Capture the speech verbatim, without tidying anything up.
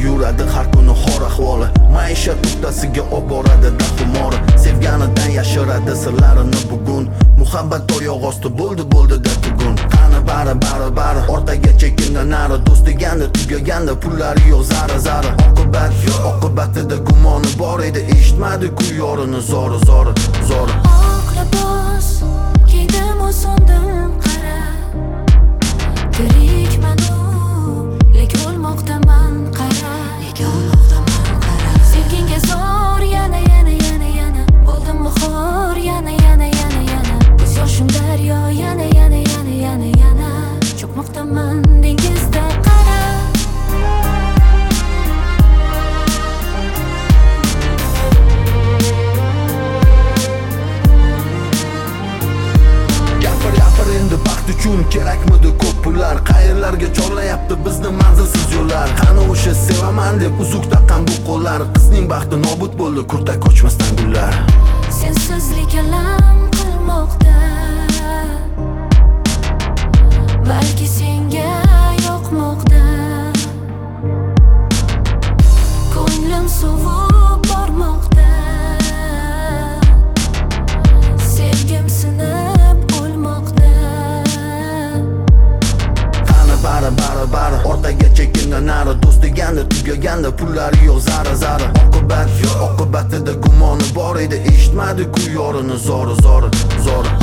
yuradi har kuni xor ahvoli. Maishat nuqtasiga olib boradi dahumori. Sevganidan yashiradi sirlarini bugun. Muhabbat oyoq osti bo'ldi bo'ldi da tugun. Qani bari bari bari ortaga chekingan nari. Do'st deganda tugaganda pullari yo'q zara zara. Oqibat yo'q, oqibatida gumoni bor edi. Eshitmadi-ku yorini zori zori zori. Oq libos kiydim o'zimdan qara. Tirikman-u, lek o'lmoqdaman qara. Lek o'lmoqdaman qara. Sevginga zor yana yana yana yana. Bo'ldimmi xor yana yana yana yana. Ko'z yoshim daryo yana yana yana yana yana. Cho'kmoqdaman dengizda qara. Uchun kerakmidi ko'p pullar? Qayerlarga chorlayapti bizni manzilsiz yo'llar? Qani o'sha sevaman deb uzuk taqqan bu qo'llar? Qizning baxti nobud bo'ldi kurtak ko'chmasdan gullar. Sensizlik alam qilmoqda, balki senga yoqmoqda. Ko'nglim sovib bormoqda, sevgim sinib o'lmoqda. Bari bari bari ortaga chekingan nari. Do'st deganda tugaganda pullari yo'q zara zara. Oqibat yo'q, oqibatida gumoni bor edi. Eshitmadi-ku yorini zori zori zori.